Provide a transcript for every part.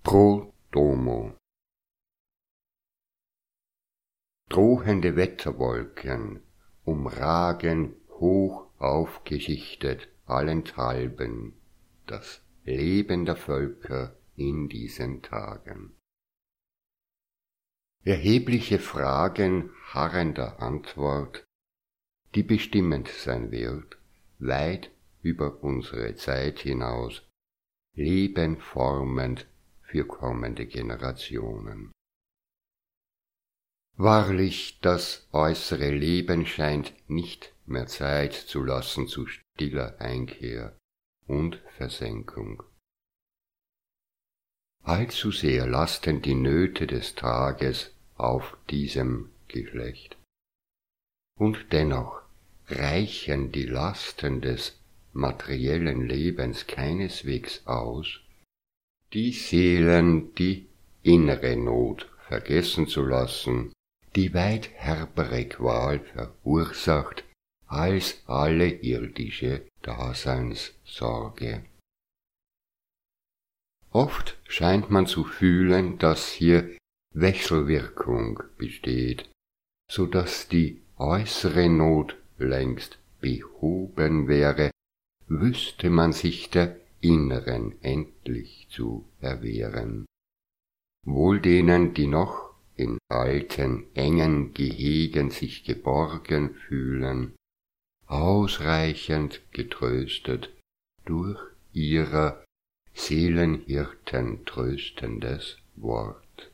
Pro Domo. Drohende Wetterwolken umragen hoch aufgeschichtet allenthalben das Leben der Völker in diesen Tagen. Erhebliche Fragen harrender Antwort, die bestimmend sein wird, weit über unsere Zeit hinaus, Leben formend für kommende Generationen. Wahrlich, das äußere Leben scheint nicht mehr Zeit zu lassen zu stiller Einkehr und Versenkung. Allzu sehr lasten die Nöte des Tages auf diesem Geschlecht. Und dennoch reichen die Lasten des materiellen Lebens keineswegs aus, die Seelen die innere Not vergessen zu lassen, die weit herbere Qual verursacht als alle irdische Daseinssorge. Oft scheint man zu fühlen, dass hier Wechselwirkung besteht, so dass die äußere Not längst behoben wäre, wüsste man sich der inneren endlich zu erwehren. Wohl denen, die noch in alten, engen Gehegen sich geborgen fühlen, ausreichend getröstet durch ihrer Seelenhirten tröstendes Wort.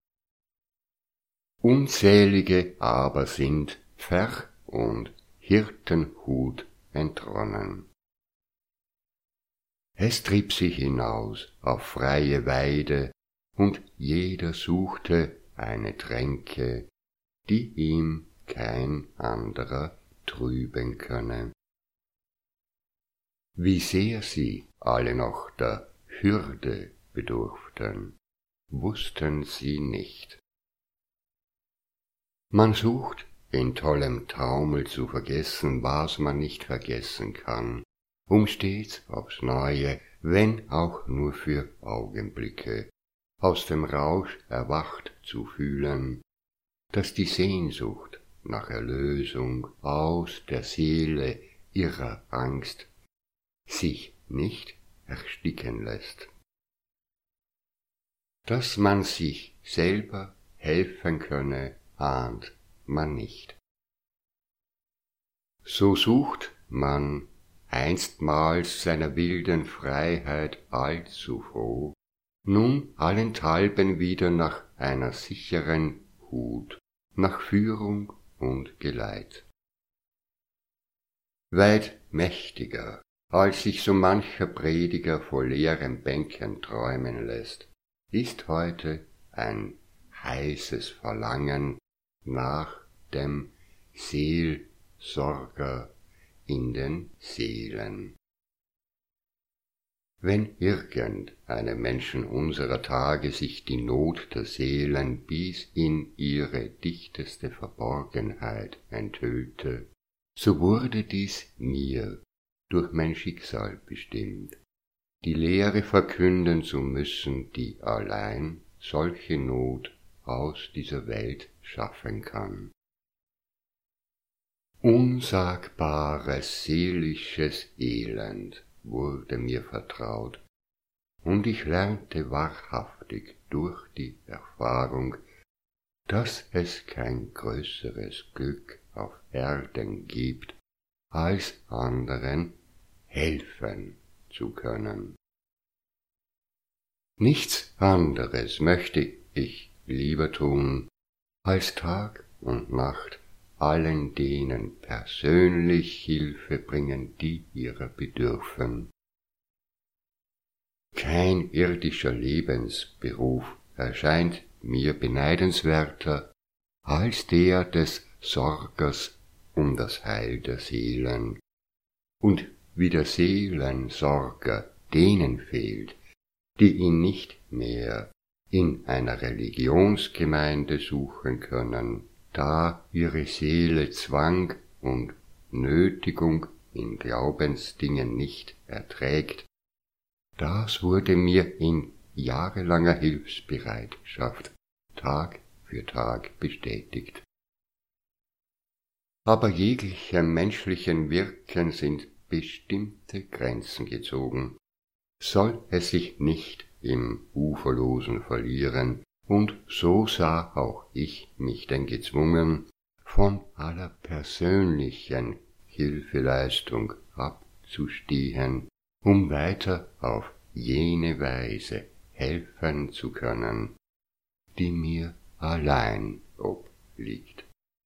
Unzählige aber sind Pferch- und Hirtenhut entronnen. Es trieb sie hinaus auf freie Weide, und jeder suchte eine Tränke, die ihm kein anderer trüben könne. Wie sehr sie alle noch der Hürde bedurften, wussten sie nicht. Man sucht in tollem Taumel zu vergessen, was man nicht vergessen kann, um stets aufs Neue, wenn auch nur für Augenblicke, aus dem Rausch erwacht zu fühlen, dass die Sehnsucht nach Erlösung aus der Seele ihrer Angst sich nicht ersticken lässt. Dass man sich selber helfen könne, ahnt man nicht. So sucht man einstmals seiner wilden Freiheit allzu froh, nun allenthalben wieder nach einer sicheren Hut, nach Führung und Geleit. Weit mächtiger, als sich so mancher Prediger vor leeren Bänken träumen lässt, ist heute ein heißes Verlangen nach dem Seelsorger in den Seelen. Wenn irgendeinem Menschen unserer Tage sich die Not der Seelen bis in ihre dichteste Verborgenheit enthüllte, so wurde dies mir durch mein Schicksal bestimmt, die Lehre verkünden zu müssen, die allein solche Not aus dieser Welt schaffen kann. Unsagbares seelisches Elend wurde mir vertraut, und ich lernte wahrhaftig durch die Erfahrung, dass es kein größeres Glück auf Erden gibt, als anderen helfen zu können. Nichts anderes möchte ich lieber tun, als Tag und Nacht allen denen persönlich Hilfe bringen, die ihrer bedürfen. Kein irdischer Lebensberuf erscheint mir beneidenswerter als der des Sorgers um das Heil der Seelen. Und wie der Seelensorger denen fehlt, die ihn nicht mehr in einer Religionsgemeinde suchen können, da ihre Seele Zwang und Nötigung in Glaubensdingen nicht erträgt, das wurde mir in jahrelanger Hilfsbereitschaft Tag für Tag bestätigt. Aber jeglichem menschlichen Wirken sind bestimmte Grenzen gezogen. Soll es sich nicht im Uferlosen verlieren, und so sah auch ich mich denn gezwungen, von aller persönlichen Hilfeleistung abzustehen, um weiter auf jene Weise helfen zu können, die mir allein obliegt.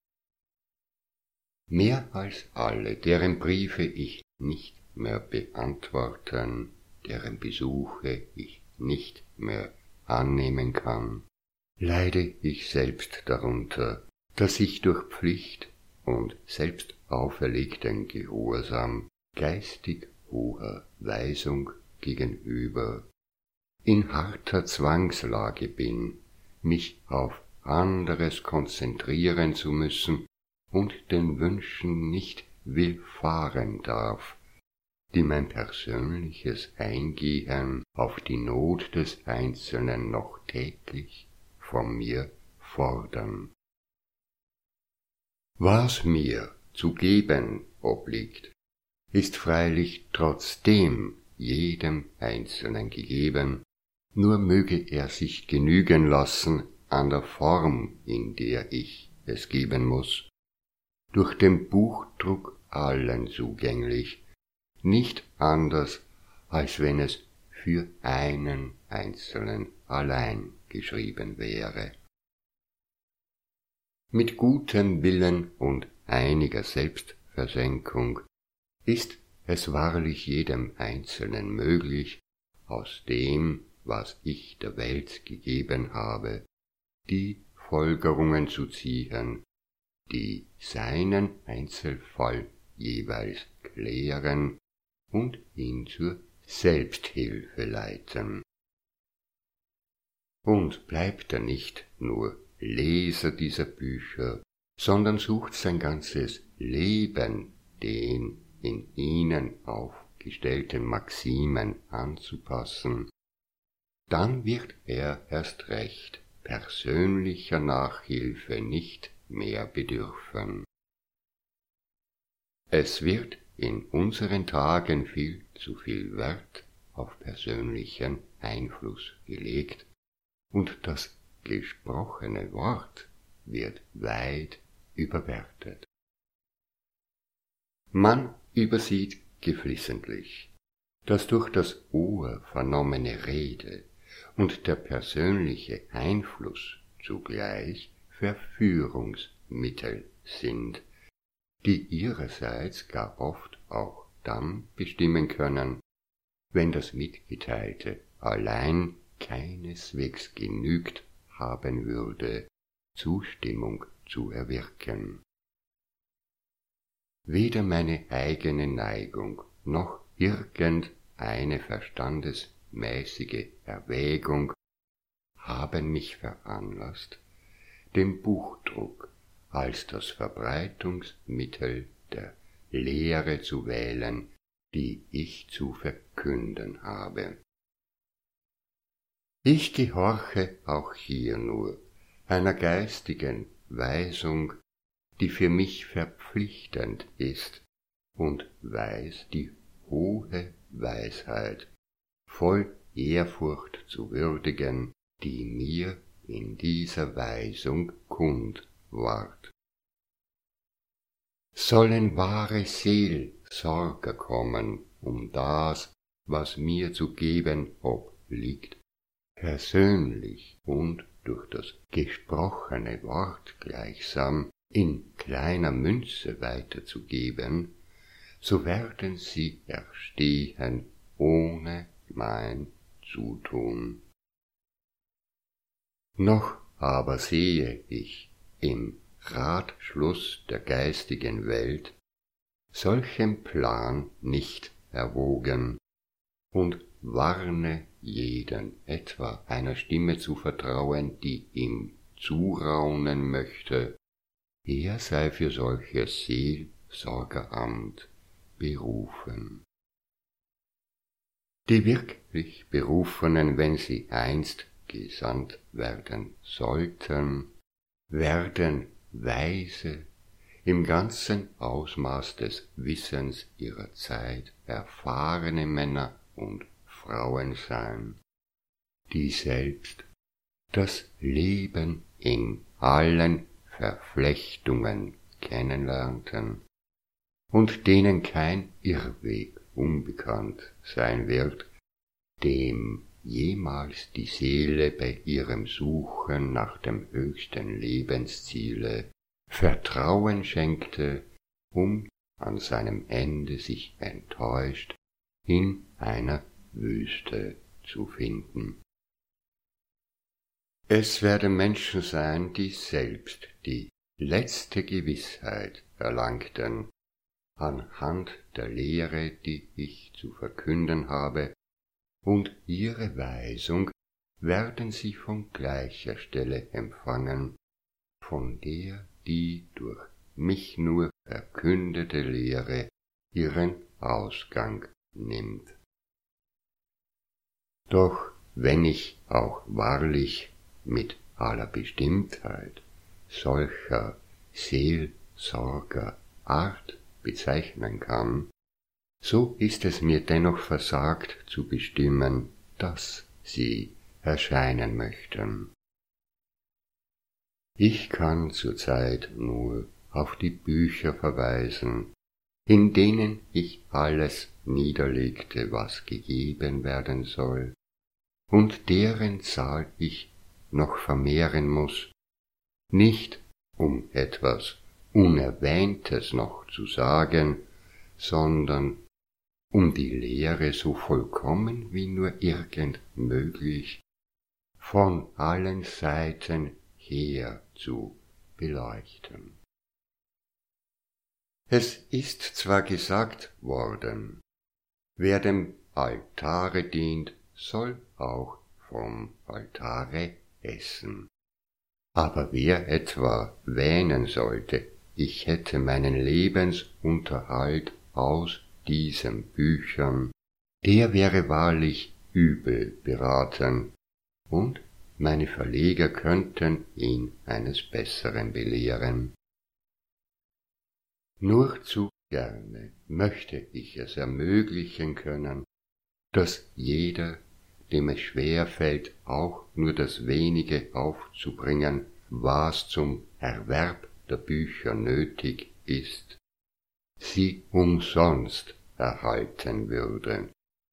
Mehr als alle, deren Briefe ich nicht mehr beantworten, deren Besuche ich nicht mehr annehmen kann, leide ich selbst darunter, dass ich durch Pflicht und selbst auferlegten Gehorsam geistig hoher Weisung gegenüber in harter Zwangslage bin, mich auf anderes konzentrieren zu müssen und den Wünschen nicht willfahren darf, die mein persönliches Eingehen auf die Not des Einzelnen noch täglich von mir fordern. Was mir zu geben obliegt, ist freilich trotzdem jedem Einzelnen gegeben, nur möge er sich genügen lassen an der Form, in der ich es geben muß, durch den Buchdruck allen zugänglich, nicht anders, als wenn es für einen Einzelnen allein geschrieben wäre. Mit gutem Willen und einiger Selbstversenkung ist es wahrlich jedem Einzelnen möglich, aus dem, was ich der Welt gegeben habe, die Folgerungen zu ziehen, die seinen Einzelfall jeweils klären und ihn zur Selbsthilfe leiten. Und bleibt er nicht nur Leser dieser Bücher, sondern sucht sein ganzes Leben den in ihnen aufgestellten Maximen anzupassen, dann wird er erst recht persönlicher Nachhilfe nicht mehr bedürfen. Es wird in unseren Tagen viel zu viel Wert auf persönlichen Einfluss gelegt, und das gesprochene Wort wird weit überwertet. Man übersieht geflissentlich, dass durch das Ohr vernommene Rede und der persönliche Einfluss zugleich Verführungsmittel sind, die ihrerseits gar oft auch dann bestimmen können, wenn das Mitgeteilte allein keineswegs genügt haben würde, Zustimmung zu erwirken. Weder meine eigene Neigung noch irgendeine verstandesmäßige Erwägung haben mich veranlasst, den Buchdruck als das Verbreitungsmittel der Lehre zu wählen, die ich zu verkünden habe. Ich gehorche auch hier nur einer geistigen Weisung, die für mich verpflichtend ist, und weiß die hohe Weisheit voll Ehrfurcht zu würdigen, die mir in dieser Weisung kund ward. Sollen wahre Seelsorger kommen, um das, was mir zu geben obliegt, persönlich und durch das gesprochene Wort gleichsam in kleiner Münze weiterzugeben, so werden sie erstehen ohne mein Zutun. Noch aber sehe ich im Ratschluss der geistigen Welt solchen Plan nicht erwogen und warne jeden, etwa einer Stimme zu vertrauen, die ihm zuraunen möchte, er sei für solches Seelsorgeramt berufen. Die göttlich Berufenen, wenn sie einst gesandt werden sollten, werden weise, im ganzen Ausmaß des Wissens ihrer Zeit erfahrene Männer und Frauen sein, die selbst das Leben in allen Verflechtungen kennenlernten und denen kein Irrweg unbekannt sein wird, dem jemals die Seele bei ihrem Suchen nach dem höchsten Lebensziele Vertrauen schenkte, um an seinem Ende sich enttäuscht in einer Wüste zu finden. Es werden Menschen sein, die selbst die letzte Gewissheit erlangten, anhand der Lehre, die ich zu verkünden habe, und ihre Weisung werden sie von gleicher Stelle empfangen, von der die durch mich nur verkündete Lehre ihren Ausgang nimmt. Doch wenn ich auch wahrlich mit aller Bestimmtheit solcher Seelsorger Art bezeichnen kann, so ist es mir dennoch versagt zu bestimmen, dass sie erscheinen möchten. Ich kann zurzeit nur auf die Bücher verweisen, in denen ich alles niederlegte, was gegeben werden soll, und deren Zahl ich noch vermehren muß, nicht um etwas Unerwähntes noch zu sagen, sondern um die Lehre so vollkommen wie nur irgend möglich von allen Seiten her zu beleuchten. Es ist zwar gesagt worden, wer dem Altare dient, soll auch vom Altare essen. Aber wer etwa wähnen sollte, ich hätte meinen Lebensunterhalt aus diesen Büchern, der wäre wahrlich übel beraten, und meine Verleger könnten ihn eines Besseren belehren. Nur zu gerne möchte ich es ermöglichen können, dass jeder, dem es schwer fällt, auch nur das wenige aufzubringen, was zum Erwerb der Bücher nötig ist, sie umsonst erhalten würde.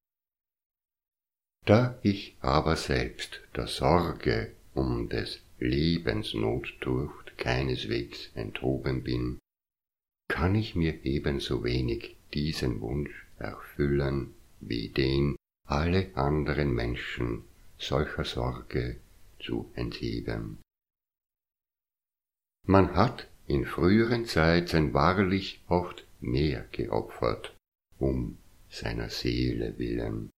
Da ich aber selbst der Sorge um des Lebens Notdurft keineswegs enthoben bin, kann ich mir ebenso wenig diesen Wunsch erfüllen, wie den alle anderen Menschen solcher Sorge zu entheben. Man hat in früheren Zeiten wahrlich oft mehr geopfert, um seiner Seele willen.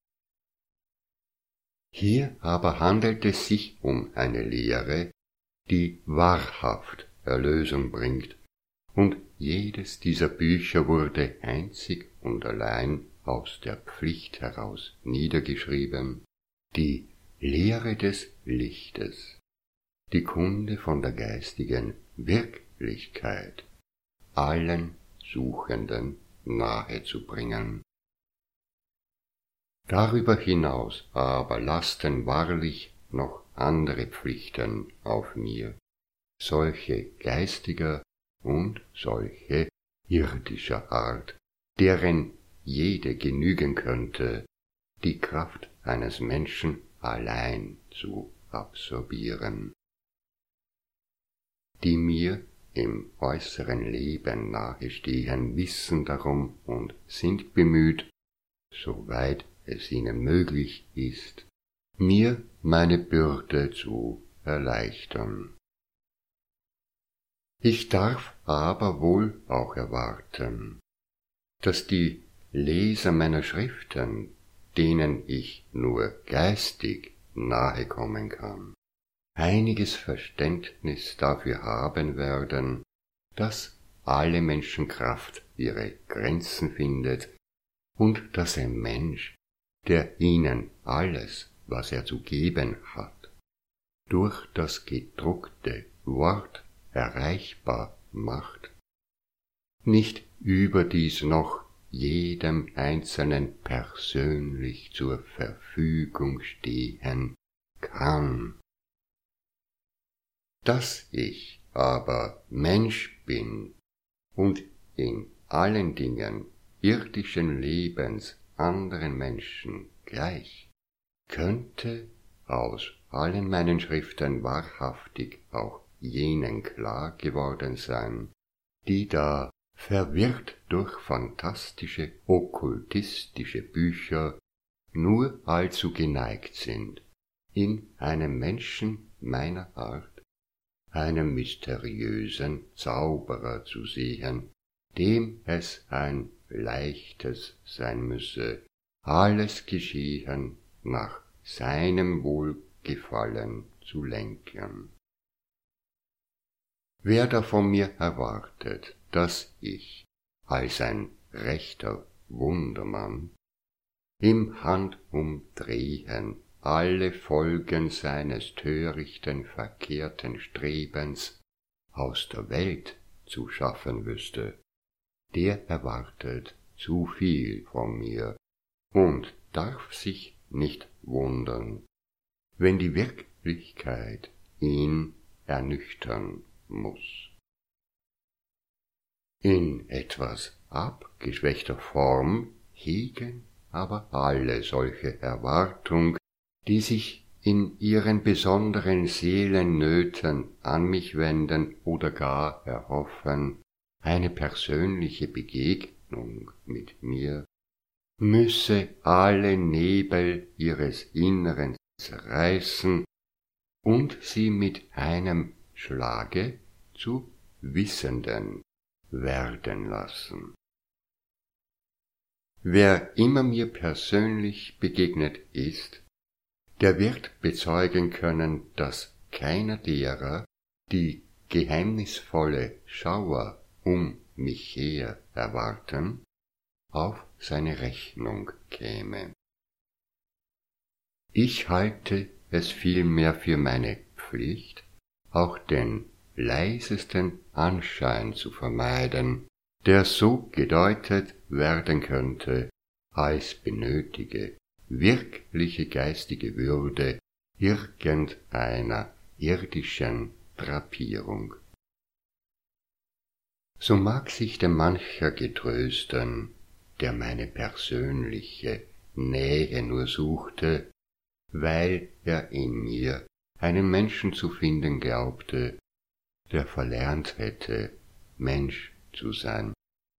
Hier aber handelt es sich um eine Lehre, die wahrhaft Erlösung bringt, und jedes dieser Bücher wurde einzig und allein aus der Pflicht heraus niedergeschrieben, die Lehre des Lichtes, die Kunde von der geistigen Wirklichkeit allen Suchenden nahezubringen. Darüber hinaus aber lasten wahrlich noch andere Pflichten auf mir, solche geistiger und solche irdischer Art, deren jede genügen könnte, die Kraft eines Menschen allein zu absorbieren. Die mir im äußeren Leben nahestehen, wissen darum und sind bemüht, soweit es ihnen möglich ist, mir meine Bürde zu erleichtern. Ich darf aber wohl auch erwarten, dass die Leser meiner Schriften, denen ich nur geistig nahe kommen kann, einiges Verständnis dafür haben werden, dass alle Menschenkraft ihre Grenzen findet und dass ein Mensch der ihnen alles, was er zu geben hat, durch das gedruckte Wort erreichbar macht, nicht überdies noch jedem Einzelnen persönlich zur Verfügung stehen kann. Dass ich aber Mensch bin und in allen Dingen irdischen Lebens anderen Menschen gleich, könnte aus allen meinen Schriften wahrhaftig auch jenen klar geworden sein, die da verwirrt durch fantastische, okkultistische Bücher nur allzu geneigt sind, in einem Menschen meiner Art einen mysteriösen Zauberer zu sehen, dem es ein leichtes sein müsse, alles Geschehen nach seinem Wohlgefallen zu lenken. Wer da von mir erwartet, dass ich, als ein rechter Wundermann, im Handumdrehen alle Folgen seines törichten, verkehrten Strebens aus der Welt zu schaffen wüsste, der erwartet zu viel von mir und darf sich nicht wundern, wenn die Wirklichkeit ihn ernüchtern muss. In etwas abgeschwächter Form hegen aber alle solche Erwartung, die sich in ihren besonderen Seelennöten an mich wenden oder gar erhoffen, eine persönliche Begegnung mit mir müsse alle Nebel ihres Inneren zerreißen und sie mit einem Schlage zu Wissenden werden lassen. Wer immer mir persönlich begegnet ist, der wird bezeugen können, dass keiner derer, die geheimnisvolle Schauer um mich her erwarten, auf seine Rechnung käme. Ich halte es vielmehr für meine Pflicht, auch den leisesten Anschein zu vermeiden, der so gedeutet werden könnte, als benötige wirkliche geistige Würde irgendeiner irdischen Drapierung. So mag sich denn mancher getrösten, der meine persönliche Nähe nur suchte, weil er in mir einen Menschen zu finden glaubte, der verlernt hätte, Mensch zu sein.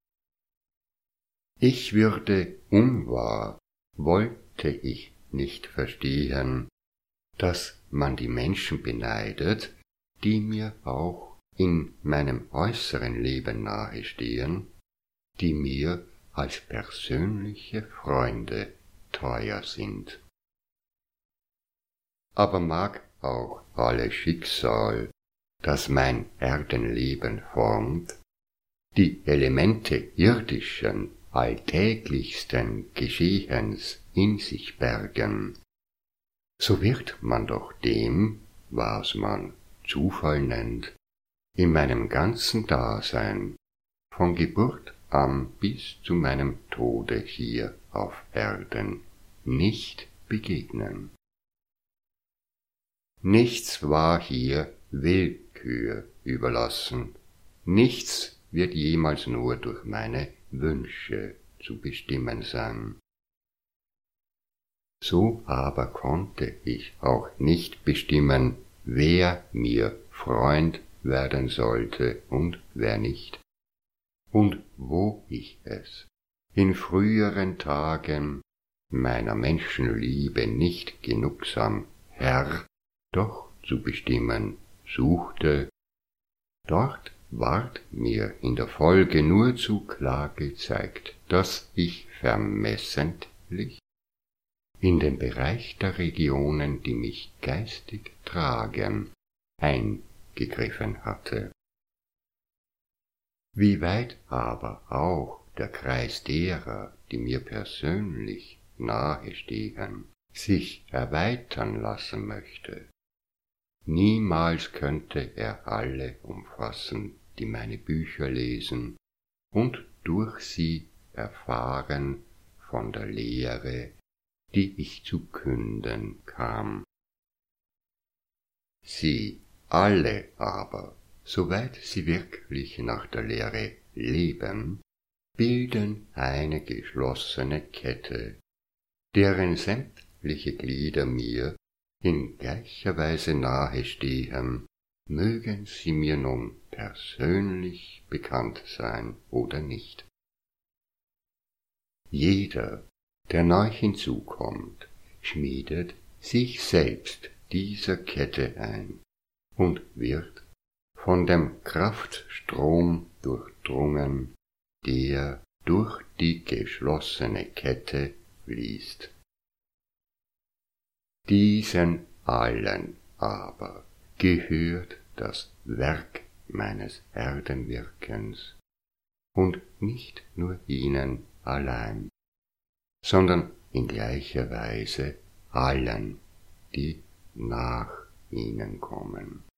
Ich würde unwahr, wollte ich nicht verstehen, dass man die Menschen beneidet, die mir auch in meinem äußeren Leben nahestehen, die mir als persönliche Freunde teuer sind. Aber mag auch alles Schicksal, das mein Erdenleben formt, die Elemente irdischen, alltäglichsten Geschehens in sich bergen, so wird man doch dem, was man Zufall nennt, in meinem ganzen Dasein, von Geburt an bis zu meinem Tode hier auf Erden, nicht begegnen. Nichts war hier Willkür überlassen, nichts wird jemals nur durch meine Wünsche zu bestimmen sein. So aber konnte ich auch nicht bestimmen, wer mir Freund werden sollte und wer nicht, und wo ich es in früheren Tagen meiner Menschenliebe nicht genugsam Herr doch zu bestimmen suchte, dort ward mir in der Folge nur zu klar gezeigt, dass ich vermessentlich in den Bereich der Regionen, die mich geistig tragen, eingegriffen hatte. Wie weit aber auch der Kreis derer, die mir persönlich nahe stehen, sich erweitern lassen möchte. Niemals könnte er alle umfassen, die meine Bücher lesen und durch sie erfahren von der Lehre, die ich zu künden kam. Sie alle aber, soweit sie wirklich nach der Lehre leben, bilden eine geschlossene Kette, deren sämtliche Glieder mir in gleicher Weise nahe stehen, mögen sie mir nun persönlich bekannt sein oder nicht. Jeder, der neu hinzukommt, schmiedet sich selbst dieser Kette ein und wird von dem Kraftstrom durchdrungen, der durch die geschlossene Kette fließt. Diesen allen aber gehört das Werk meines Erdenwirkens und nicht nur ihnen allein, sondern in gleicher Weise allen, die nach ihnen kommen.